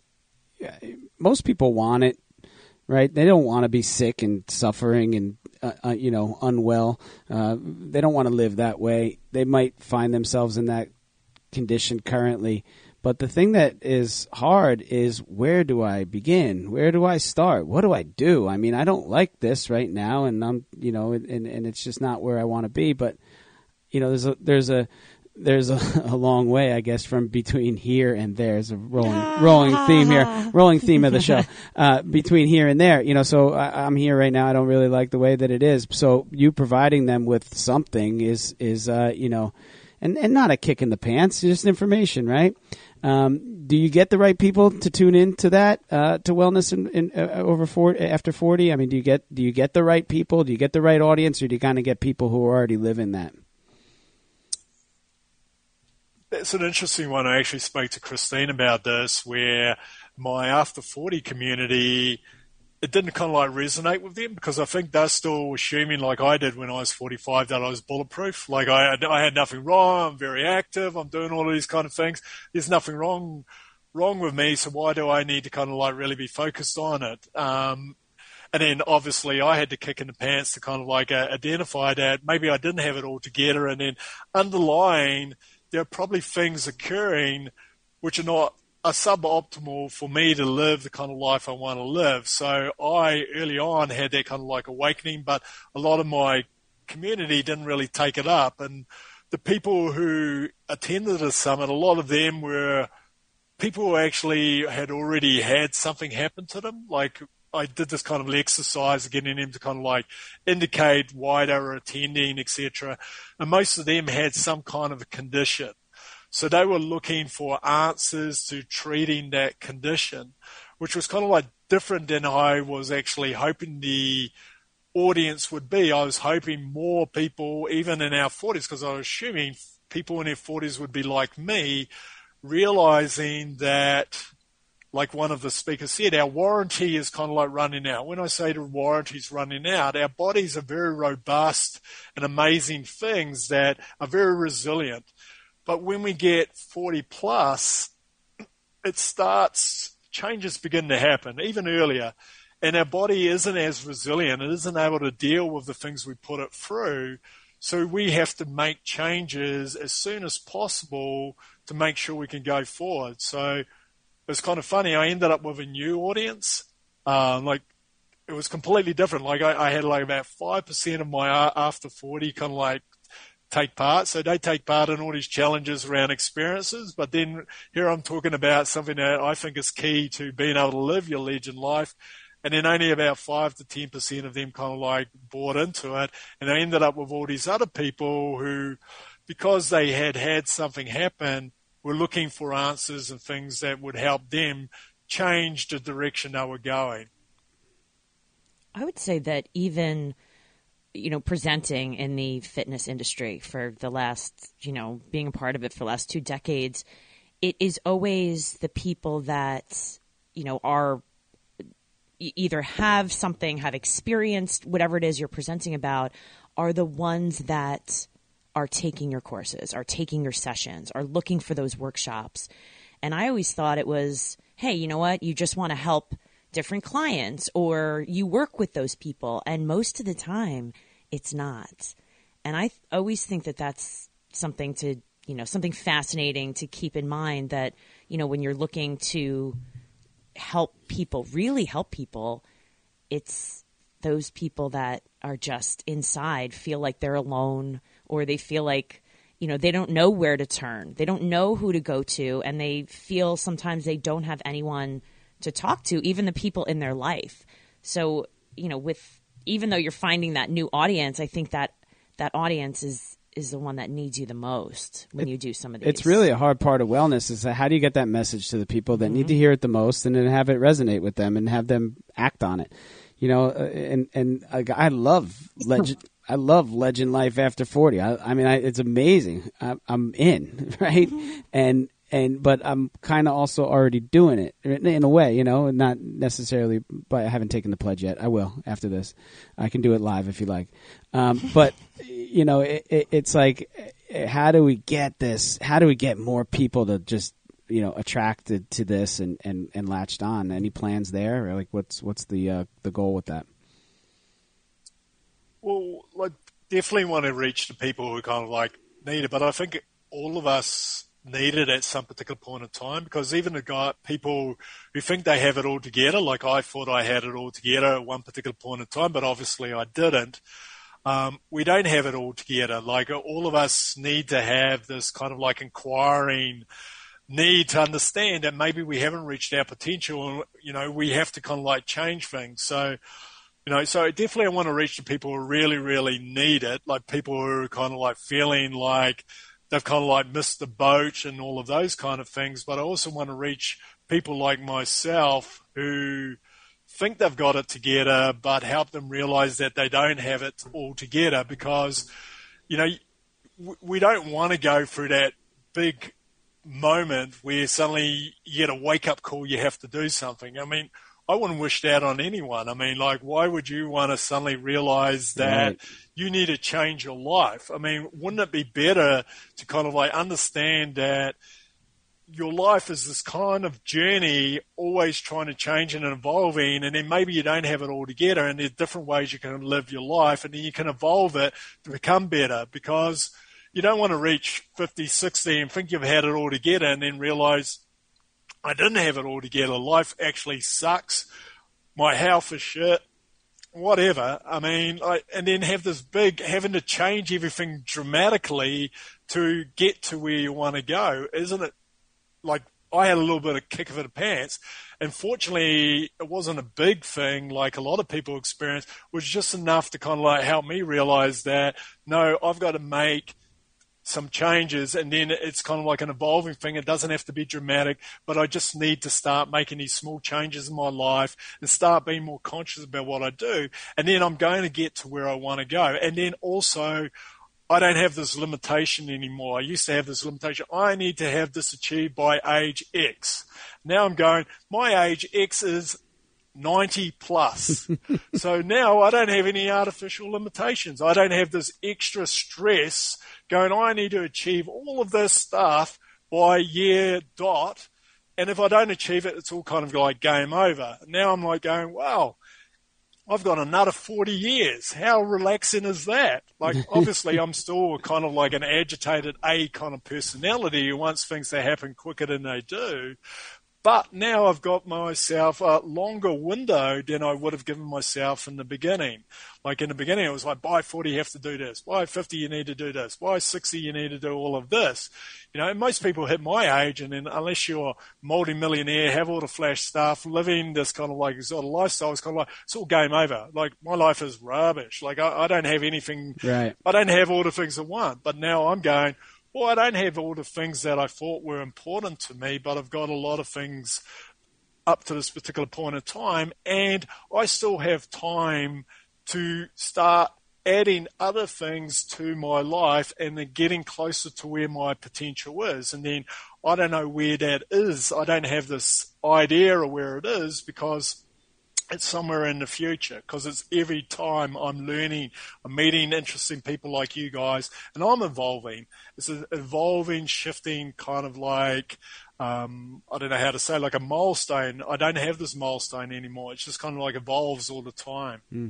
most people want it, right? They don't want to be sick and suffering and, you know, unwell. They don't want to live that way. They might find themselves in that condition currently, but the thing that is hard is, where do I begin? Where do I start? What do I do? I mean, I don't like this right now, and I'm, you know, and it's just not where I want to be. But you know, there's a long way, I guess, from between here and there. There's a rolling theme here, rolling theme of the show. Between here and there, you know. So I'm here right now. I don't really like the way that it is. So you providing them with something is you know. And not a kick in the pants, just information, right? Do you get the right people to tune in to that, to wellness over 40, after 40? I mean, do you get the right people? Do you get the right audience, or do you kind of get people who already live in that? That's an interesting one. I actually spoke to Christine about this, where my after 40 community, it didn't kind of like resonate with them because I think they're still assuming, like I did when I was 45, that I was bulletproof. Like I had nothing wrong. I'm very active. I'm doing all of these kind of things. There's nothing wrong with me. So why do I need to kind of like really be focused on it? And then obviously I had to kick in the pants to kind of like identify that maybe I didn't have it all together. And then underlying, there are probably things occurring which are suboptimal for me to live the kind of life I want to live. So I early on had that kind of like awakening, but a lot of my community didn't really take it up. And the people who attended the summit, a lot of them were people who actually had already had something happen to them. Like I did this kind of exercise, getting them to kind of like indicate why they were attending, etc. And most of them had some kind of a condition. So they were looking for answers to treating that condition, which was kind of like different than I was actually hoping the audience would be. I was hoping more people, even in our 40s, because I was assuming people in their 40s would be like me, realizing that, like one of the speakers said, our warranty is kind of like running out. When I say the warranty's running out, our bodies are very robust and amazing things that are very resilient. But when we get 40 plus, changes begin to happen, even earlier. And our body isn't as resilient. It isn't able to deal with the things we put it through. So we have to make changes as soon as possible to make sure we can go forward. So it's kind of funny. I ended up with a new audience. Like it was completely different. Like I had like about 5% of my after 40 kind of like take part. So they take part in all these challenges around experiences. But then here I'm talking about something that I think is key to being able to live your legend life. And then only about 5 to 10% of them kind of like bought into it. And they ended up with all these other people who, because they had something happen, were looking for answers and things that would help them change the direction they were going. I would say that even, presenting in the fitness industry for the last, being a part of it for the last 2 decades, it is always the people that, are either have something, have experienced whatever it is you're presenting about, are the ones that are taking your courses, are taking your sessions, are looking for those workshops. And I always thought it was, hey, you know what? You just want to help different clients or you work with those people. And most of the time it's not. And I always think that that's something to, something fascinating to keep in mind, that, when you're looking to help people, really help people, it's those people that are just inside feel like they're alone, or they feel like, they don't know where to turn. They don't know who to go to. And they feel sometimes they don't have anyone to talk to, even the people in their life. So, even though you're finding that new audience, I think that audience is the one that needs you the most when you do some of these. It's really a hard part of wellness, is how do you get that message to the people that need to hear it the most, and then have it resonate with them and have them act on it. I love legend. I love Legend Life After 40. It's amazing. I'm in, right? But I'm kind of also already doing it in a way, not necessarily, but I haven't taken the pledge yet. I will after this. I can do it live if you like. But it's like, how do we get this? How do we get more people to just, attracted to this and latched on? Any plans there? Or like, what's the goal with that? Well, I definitely want to reach the people who kind of like need it, but I think all of us need it at some particular point in time, because even people who think they have it all together, like I thought I had it all together at one particular point in time, but obviously I didn't. We don't have it all together. Like, all of us need to have this kind of like inquiring need to understand that maybe we haven't reached our potential, and, we have to kind of like change things. So, so definitely I want to reach the people who really, really need it, like people who are kind of like feeling like they've kind of like missed the boat and all of those kind of things. But I also want to reach people like myself who think they've got it together, but help them realize that they don't have it all together, because, we don't want to go through that big moment where suddenly you get a wake-up call, you have to do something. I wouldn't wish that on anyone. Why would you want to suddenly realize that you need to change your life? Wouldn't it be better to kind of like understand that your life is this kind of journey, always trying to change and evolving, and then maybe you don't have it all together, and there's different ways you can live your life, and then you can evolve it to become better, because you don't want to reach 50, 60 and think you've had it all together and then realize, I didn't have it all together. Life actually sucks. My health is shit. Whatever. And then have this having to change everything dramatically to get to where you want to go. Isn't it? Like, I had a little bit of kick of the pants. And fortunately, it wasn't a big thing like a lot of people experience. It was just enough to kind of like help me realize that, no, I've got to make some changes, and then it's kind of like an evolving thing. It doesn't have to be dramatic, but I just need to start making these small changes in my life and start being more conscious about what I do. And then I'm going to get to where I want to go. And then also, I don't have this limitation anymore. I used to have this limitation. I need to have this achieved by age X. Now I'm going, my age X is 90 plus. So now I don't have any artificial limitations. I don't have this extra stress going, I need to achieve all of this stuff by year dot. And if I don't achieve it, it's all kind of like game over. Now I'm like going, wow, I've got another 40 years. How relaxing is that? Like, obviously I'm still kind of like an agitated A kind of personality who wants things to happen quicker than they do. But now I've got myself a longer window than I would have given myself in the beginning. Like in the beginning, it was like, by 40, you have to do this. By 50, you need to do this. By 60, you need to do all of this. You know, most people hit my age, and then unless you're multi-millionaire, have all the flash stuff, living this kind of like exotic lifestyle, it's kind of like, it's all game over. Like, my life is rubbish. Like, I don't have anything. Right. I don't have all the things I want. But now I'm going, well, I don't have all the things that I thought were important to me, but I've got a lot of things up to this particular point in time, and I still have time to start adding other things to my life and then getting closer to where my potential is. And then I don't know where that is. I don't have this idea of where it is because it's somewhere in the future, because it's every time I'm learning, I'm meeting interesting people like you guys, and I'm evolving. It's an evolving, shifting kind of like, I don't know how to say, like a milestone. I don't have this milestone anymore. It's just kind of like evolves all the time. Mm.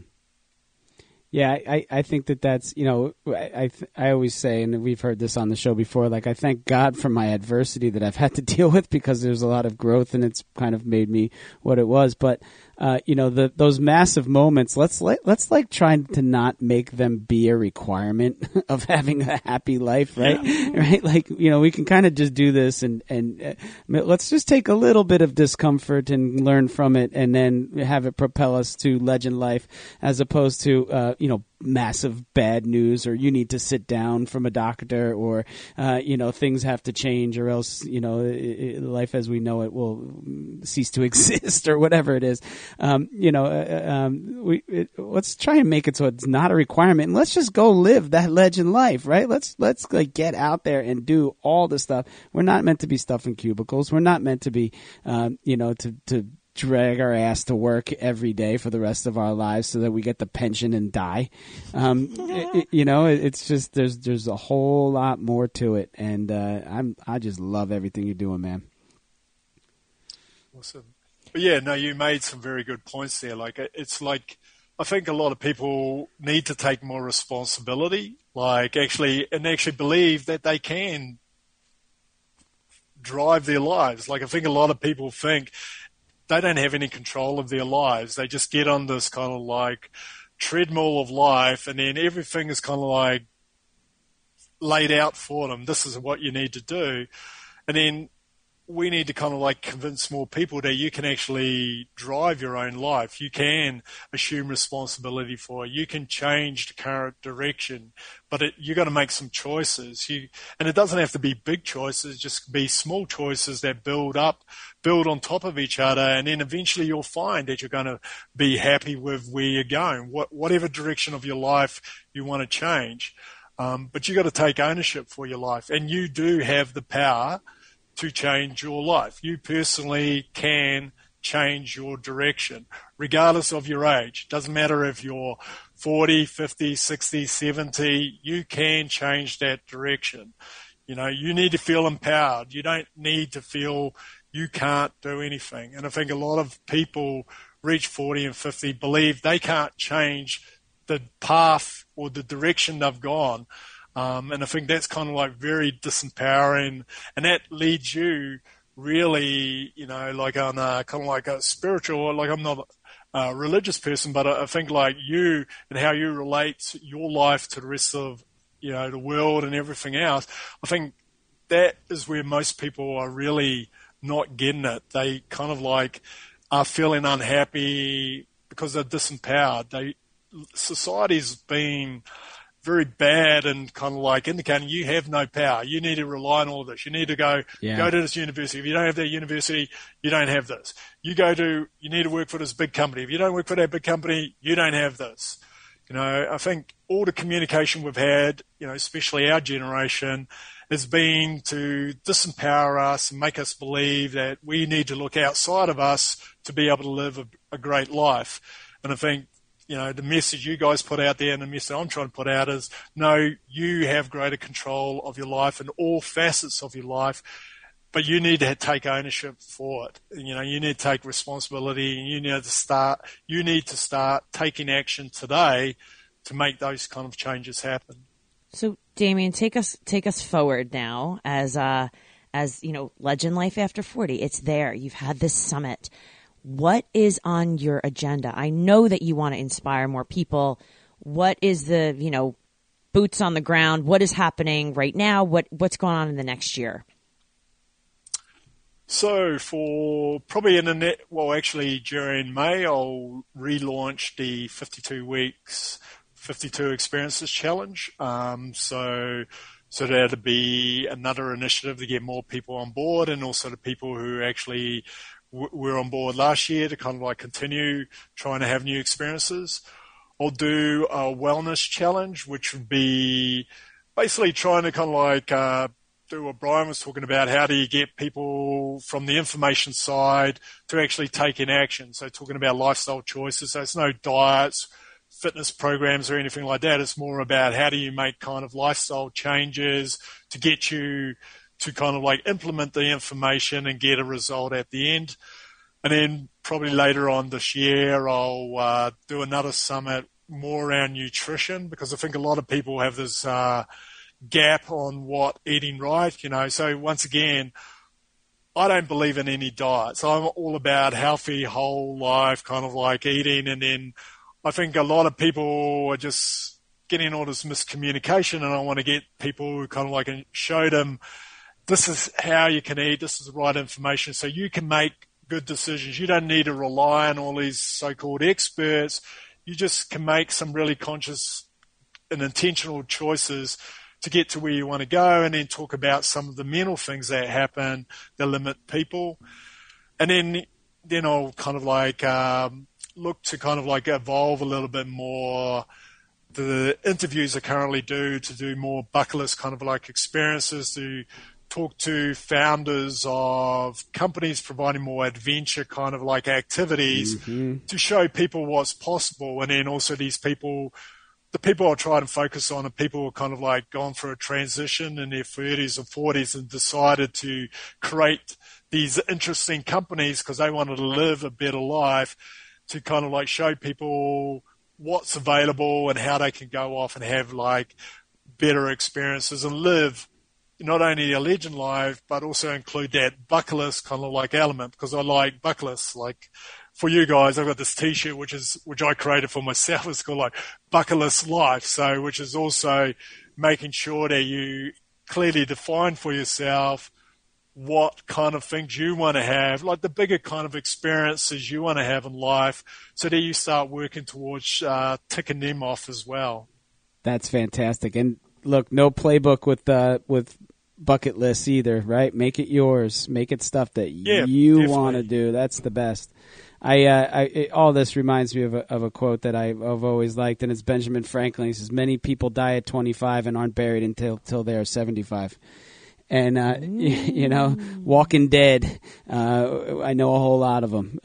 Yeah, I think that's, you know, I always say, and we've heard this on the show before, like, I thank God for my adversity that I've had to deal with, because there's a lot of growth and it's kind of made me what it was. But, you know, those massive moments, let's like try to not make them be a requirement of having a happy life, right? Yeah. Right? Like, you know, we can kind of just do this and let's just take a little bit of discomfort and learn from it, and then have it propel us to legend life, as opposed to, you know, massive bad news, or you need to sit down from a doctor, or, you know, things have to change, or else, you know, life as we know it will cease to exist, or whatever it is. You know, let's try and make it so it's not a requirement, and let's just go live that legend life, right? Let's like get out there and do all the stuff. We're not meant to be stuffed in cubicles. We're not meant to be, you know, to drag our ass to work every day for the rest of our lives so that we get the pension and die. You know, it's just, there's a whole lot more to it. And, I just love everything you're doing, man. Awesome. But yeah, no, you made some very good points there. Like, it's like, I think a lot of people need to take more responsibility, like actually believe that they can drive their lives. Like, I think a lot of people think they don't have any control of their lives. They just get on this kind of like treadmill of life, and then everything is kind of like laid out for them. This is what you need to do. And then we need to kind of like convince more people that you can actually drive your own life. You can assume responsibility for it. You can change the current direction, but you got to make some choices. And it doesn't have to be big choices, just be small choices that build on top of each other. And then eventually you'll find that you're going to be happy with where you're going, whatever direction of your life you want to change. But you got to take ownership for your life, and you do have the power to change your life. You personally can change your direction, regardless of your age. Doesn't matter if you're 40, 50, 60, 70, you can change that direction. You know, you need to feel empowered. You don't need to feel you can't do anything. And I think a lot of people reach 40 and 50 believe they can't change the path or the direction they've gone. And I think that's kind of like very disempowering, and that leads you really, you know, like on a kind of like a spiritual, like I'm not a religious person, but I think like you and how you relate your life to the rest of, you know, the world and everything else. I think that is where most people are really not getting it. They kind of like are feeling unhappy because they're disempowered. Society's been very bad and kind of like indicating you have no power. You need to rely on all this. You need to go to this university. If you don't have that university, you don't have this. You need to work for this big company. If you don't work for that big company, you don't have this. You know, I think all the communication we've had, you know, especially our generation, has been to disempower us and make us believe that we need to look outside of us to be able to live a great life. And I think, you know, the message you guys put out there and the message I'm trying to put out is, no, you have greater control of your life and all facets of your life, but you need to take ownership for it. You know, you need to take responsibility, and you need to start taking action today to make those kind of changes happen. So, Damien, take us forward now as as, Legend Life After 40. It's there. You've had this summit. What is on your agenda? I know that you want to inspire more people. What is the, boots on the ground? What is happening right now? What's going on in the next year? So for probably during May, I'll relaunch the 52 Weeks, 52 Experiences Challenge. So that'll be another initiative to get more people on board, and also the people who actually were on board last year to kind of like continue trying to have new experiences. I'll do a wellness challenge, which would be basically trying to kind of like do what Brian was talking about. How do you get people from the information side to actually taking action? So talking about lifestyle choices. So it's no diets, fitness programs or anything like that. It's more about how do you make kind of lifestyle changes to get you to kind of like implement the information and get a result at the end. And then probably later on this year, I'll do another summit more around nutrition, because I think a lot of people have this gap on what eating right, So once again, I don't believe in any diet. So I'm all about healthy, whole life, kind of like eating. And then I think a lot of people are just getting all this miscommunication, and I want to get people who kind of like show them this is how you can eat. This is the right information so you can make good decisions. You don't need to rely on all these so-called experts. You just can make some really conscious and intentional choices to get to where you want to go, and then talk about some of the mental things that happen that limit people. And then I'll kind of like look to kind of like evolve a little bit more the interviews I currently do, to do more bucket list kind of like experiences, to talk to founders of companies providing more adventure kind of like activities to show people what's possible. And then also the people I'll try to focus on are people who are kind of like gone through a transition in their 30s or 40s and decided to create these interesting companies because they wanted to live a better life, to kind of like show people what's available and how they can go off and have like better experiences and live not only a legend life, but also include that bucket list kind of like element, because I like bucket lists. Like for you guys, I've got this T-shirt which I created for myself. It's called like Bucket List Life. So which is also making sure that you clearly define for yourself what kind of things you want to have, like the bigger kind of experiences you want to have in life, so that you start working towards ticking them off as well. That's fantastic. And look, no playbook with bucket lists either, right? Make it yours. Make it stuff that you want to do. That's the best. All this reminds me of a quote that I've always liked, and it's Benjamin Franklin. He says, "Many people die at 25 and aren't buried until they are 75." And, Walking Dead, I know a whole lot of them.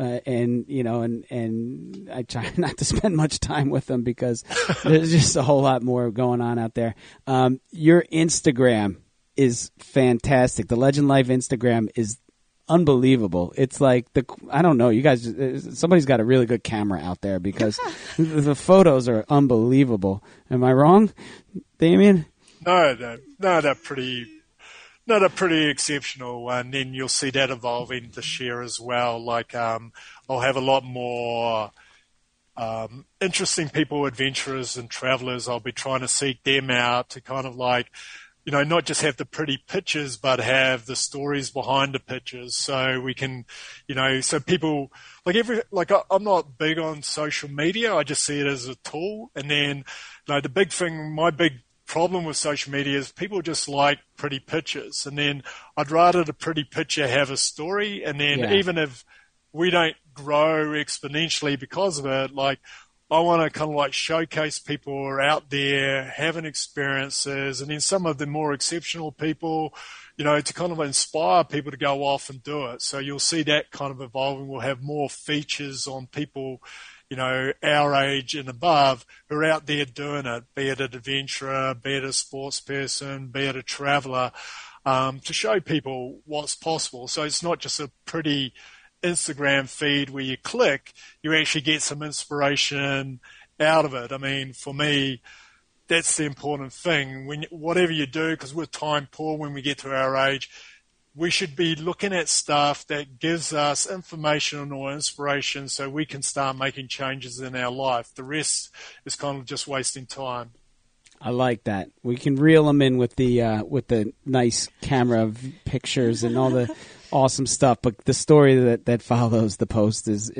And I try not to spend much time with them because there's just a whole lot more going on out there. Your Instagram is fantastic. The Legend Life Instagram is unbelievable. It's like I don't know, you guys, somebody's got a really good camera out there because the photos are unbelievable. Am I wrong, Damien? No, they're they're pretty exceptional, and then you'll see that evolving this year as well. Like I'll have a lot more interesting people, adventurers and travelers. I'll be trying to seek them out to kind of like, not just have the pretty pictures, but have the stories behind the pictures. So we can, so people I'm not big on social media. I just see it as a tool. And then, the big thing, my big problem with social media is people just like pretty pictures. And then I'd rather the pretty picture have a story. And then even if we don't grow exponentially because of it, like, I want to kind of like showcase people who are out there having experiences, and then some of the more exceptional people, to kind of inspire people to go off and do it. So you'll see that kind of evolving. We'll have more features on people, our age and above who are out there doing it, be it an adventurer, be it a sports person, be it a traveler, to show people what's possible. So it's not just a pretty Instagram feed where you click, you actually get some inspiration out of it. I mean, for me, that's the important thing. Whatever you do, because we're time poor when we get to our age, we should be looking at stuff that gives us information or inspiration so we can start making changes in our life. The rest is kind of just wasting time. I like that. We can reel them in with the nice camera pictures and all the awesome stuff, but the story that follows the post is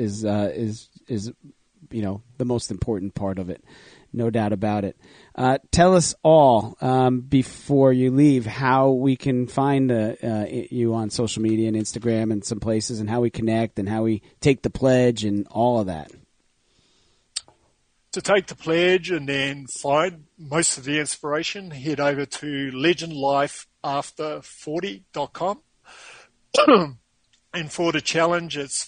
you know, the most important part of it. No doubt about it. Tell us all, before you leave, how we can find you on social media and Instagram and some places, and how we connect and how we take the pledge and all of that. To take the pledge and then find most of the inspiration, head over to legendlifeafter40.com. And for the challenge, it's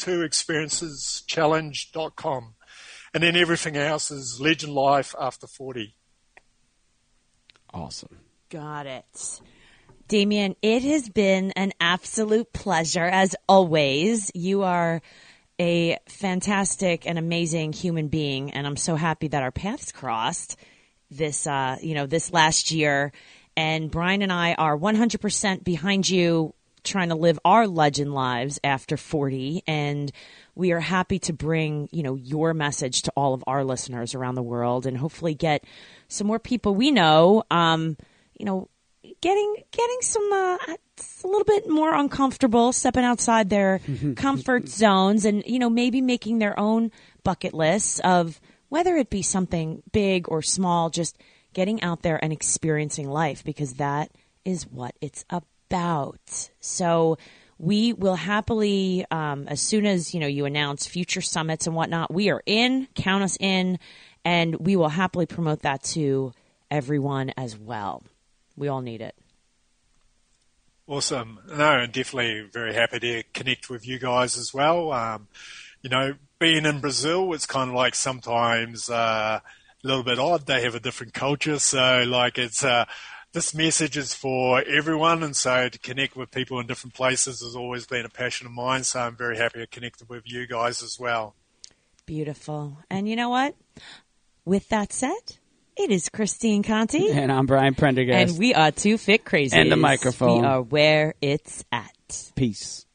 52experienceschallenge.com. And then everything else is Legend Life After 40. Awesome. Got it. Damien, it has been an absolute pleasure, as always. You are a fantastic and amazing human being, and I'm so happy that our paths crossed this last year. And Brian and I are 100% behind you, trying to live our legend lives after 40, and we are happy to bring, you know, your message to all of our listeners around the world, and hopefully get some more people we know, getting some a little bit more uncomfortable, stepping outside their comfort zones, and, you know, maybe making their own bucket lists of whether it be something big or small, just getting out there and experiencing life, because that is what it's about. So we will happily, as soon as, you know, you announce future summits and whatnot, we are in, count us in, and we will happily promote that to everyone as well. We all need it. Awesome. No, and definitely very happy to connect with you guys as well. You know, being in Brazil, it's kind of like sometimes a little bit odd. They have a different culture. So like it's, this message is for everyone, and so to connect with people in different places has always been a passion of mine, so I'm very happy to connect with you guys as well. Beautiful. And you know what? With that said, it is Christine Conti. And I'm Brian Prendergast. And we are Two Fit Crazies. And the microphone. We are where it's at. Peace.